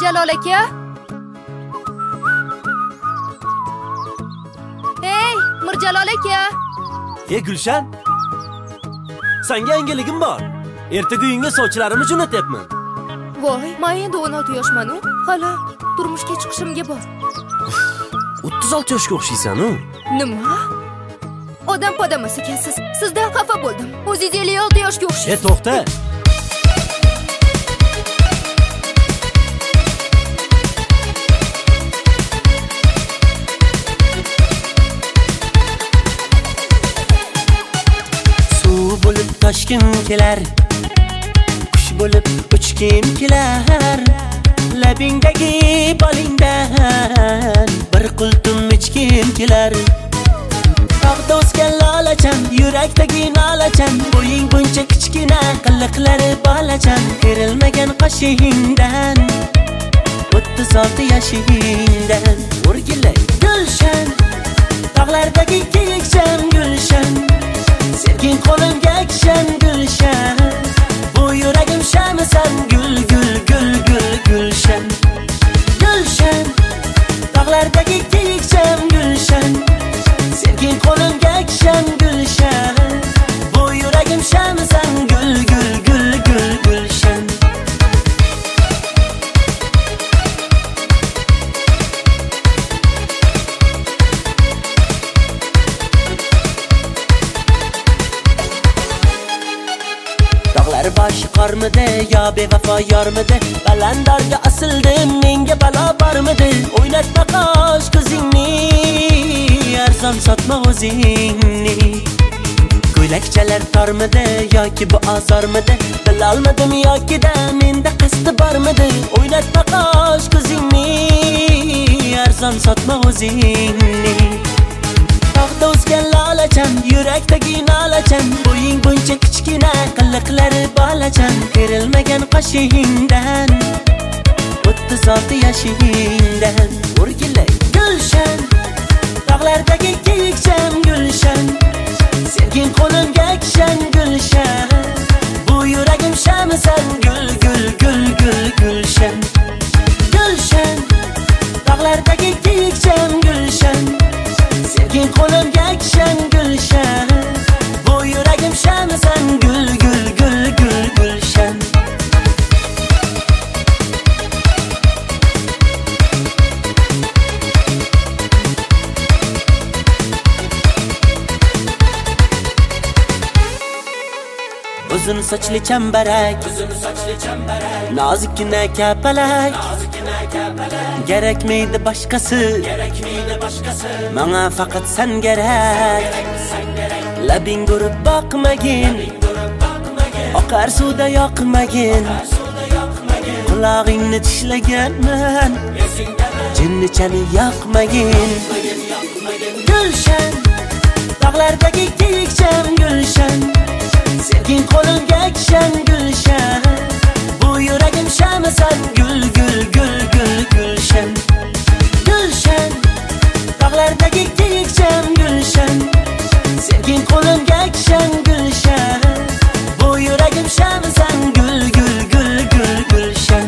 Mirjalol aka. Hey, Mirjalol aka. Gulshan. Senga yangiligim bor. Ertaga uyingga sovchilarimni jo'natyapman. Voy, men endi 16 yoshman-ku. Hali turmushga chiqishimga bor. 36 yoshga o'xshaysan-ku. Nima? Odam podamas ekansiz. Sizdan xafa bo'ldim. O'zingiz 56 yoshga o'xshaysiz. To'xta. Bo'lib toshkim kelar, qush bo'lib uchkim kelar, labingdagi bolingdan bir qultum ichkim kelar. Tog'da o'sgan lolachan, yurakdagi nolachan, bo'ying buncha kichkina, qiliqlari bolachan, kerilmagan qoshingdan 36 yoshingdan o'rgilay Gulshan, tog'lardagi kiyikchan Gulshan, sevging qo'limga kishan Gulshan, bu yuragim shamisan gul gul gul gul Gulshan. Gulshan, tog'lardagi kiyikchan Gulshan, sevging qo'limga kishan Gulshan, bu yuragim shamisan gul gul gul gul Gulshan. Başı qarmidi, yo bevafo yormidi, balandorga osildim, menga balo bormidi, o'ynatma qosh ko'zingni, arzon sotma o'zingni. Ko'ylakchalar tormidi yoki bu ozormidi, bilolmadim yoki-da menda qasdi bormidi, o'ynatma qosh ko'zingni, arzon sotma o'zingni. Tog'da o'sgan lolachan, yurakdagi nolachan, bo'ying buncha kichkina, qiliqlari bolachan, kerilmagan qoshingdan 36 yoshingdan o'rgilay Gulshan, tog'lardagi kiyikchan Gulshan, sevging qo'limga kishan Gulshan, bu yuragim shamisan gul gul gul gul Gulshan. Gulshan, tog'lardagi kiyikchan Gulshan, sevging qo'limga kishan Gulshan, bu yuragim shamisan gul gul gul gul Gulshan. Uzun sochli chambarak, nozikkina kapalak, kerakmaydi boshqasi, menga faqat sen kerak. Labing urib boqmagin, oqar suvda yoqmagin, qulog'ingni tishlaganman, jinnichani yoqmagin. Gulshan, tog'lardagi kiyikchan Gulshan, sevging qo'limga kishan Gulshan, bu yuragim shamisan gul gul gul gul Gulshan. Gulshan, tog'lardagi kiyikchan Gulshan, sevging qo'limga kishan Gulshan, bu yuragim shamisan gul gul gul gul Gulshan.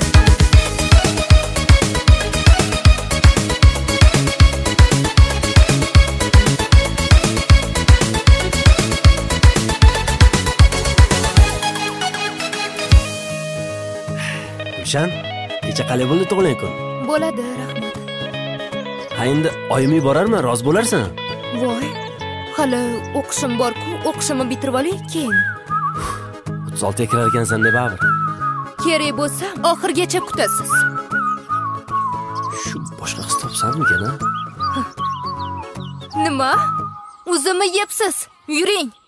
Gulshan, kecha qalay bo'ldi tug'ilgan kun? Bo'ladi, rahmat. Ha endi oyim yuborarman, rozi bo'larsan? Voy, hali o'qishim bor-ku, o'qishimni bitirib olay keyin. 36 ga kirar ekansan deb baribir. Kerak bo'lsa, oxirgacha kutasiz. Shu boshqa qiz topsammikan, ha? Nima? O'zimni yebsiz. Yuring.